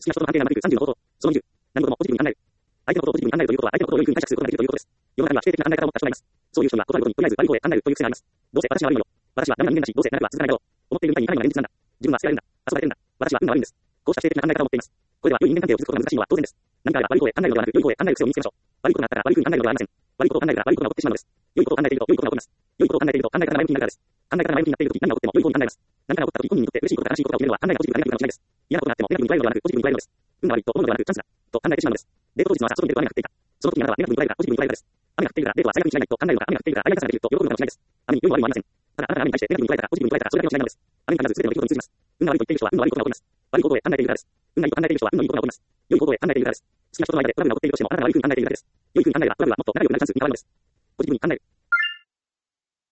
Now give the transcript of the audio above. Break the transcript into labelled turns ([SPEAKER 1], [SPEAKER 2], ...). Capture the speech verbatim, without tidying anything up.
[SPEAKER 1] きな人との関係が長引くさんじゅうの方法。そのにじゅう。何事もポジティブに考える。相手のことをポジティブに考えるということは、相手のことを良い風に解釈することができるということです。世の中には否定的な考え方を持った人がいます。そういう人には、ことあるごとに、とりあえず悪い方へ考えるという癖があります。どうせ私が悪いのよ。私は何々人間だし、どうせなれば続かないだろう。思っているみたいにいかないのが現実なんだ。自分は捨てられるんだ。遊ばれてるんだ。私は運が悪いんです。こうした否定的な考え方を持っています。これでは良い人間関係を築くことが難しいのは当然です。何かあれば悪い方へ考えるのではなく、良い方へ考える癖を身につけましょう。悪いことがあったら悪い風に考えるのではありません。悪いことを考えるから悪いことが起こってしまうのです。良いことを考えていると良いことが起こります。良いことを考えていると考え方が前向きになるからです。考え方が前向きになっているとき、何が起こっても良い方に考えます。何かが起こったとき、本人にとって嬉しいことか悲しいことかを決めるのは考えがポジティブなネガティブかもしれないです。嫌なことがあってもネガティブに捉えるのではなくポジティブに捉えるのです。運が悪いと思うのではなくチャンスだと考えてしまうのです。デート当日の朝外に出ると雨が降っていた。その時にあなたはネガティブに捉えるかポジティブに捉えるかです。雨が降っているからデートは最悪にしないと考えるのか、雨が降っているから相手ができると喜ぶのかもしれないです。雨に良いも悪いもありません。ただあなたが雨に対してネガティブに捉えたかポジティブに捉えたかそれだけの違いなのです。雨に限らず全ての出来事に通じます。運が悪いと言っている人は運の悪いことが起こります。悪いことへ考えているからです。運がいいと考えている人は運のいいことが起こります。良いことへ考えているからです。好きな人との間でトラブルが起こっているとしてもあなたが悪い風に考えているからです。良い風に考えればトラブルはもっと仲良くなるチャンスに変わるのです。ポジティブに考える。